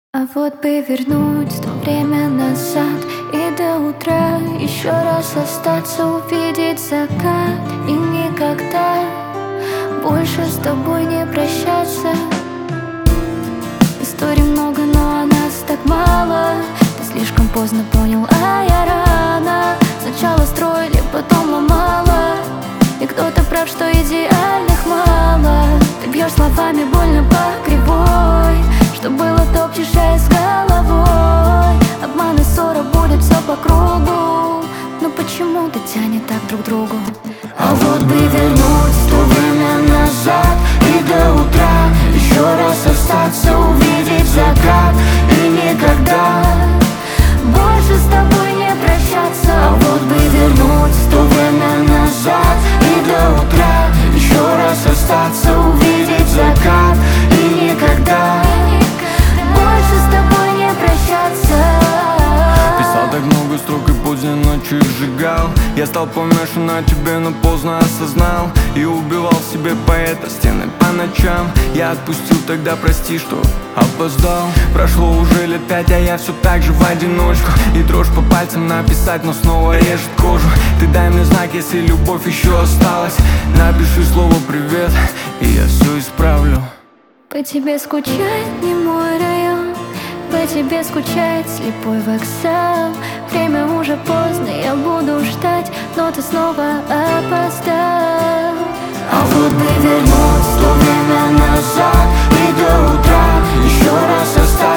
А вот бы вернуть то время назад и до утра еще раз остаться, увидеть закат и никогда больше с тобой не прощаться. Историй много, но о нас так мало. Ты слишком поздно понял, а я рано. Сначала строили, потом ломала. И кто-то прав, что идеальных мало. Ты бьешь словами больно по кривой. Что было, топчешь, а я с головой. Обман и ссора, будет все по кругу. Но почему-то тянет так друг к другу. А вот бы вернуть то время назад и до утра еще раз остаться, увидеть закат и никогда больше с тобой не прощаться. А вот бы вернуть то время назад и до утра еще раз остаться, увидеть закат и никогда больше с тобой не прощаться. Писал так много строк и поздней ночью сжигал. Я стал помешан на тебе, но поздно осознал. И убивал в себе поэта, стены по ночам. Я отпустил тогда, прости, что опоздал. Прошло уже лет 5, а я все так же в одиночку. И дрожь по пальцам написать, но снова режет кожу. Ты дай мне знак, если любовь еще осталась. Напиши слово «привет», и я все исправлю. По тебе скучает не мой район, по тебе скучает слепой вокзал. Время уже поздно, я буду ждать, но ты снова опоздал. А вот бы вернуть то время назад и до утра еще раз остаться.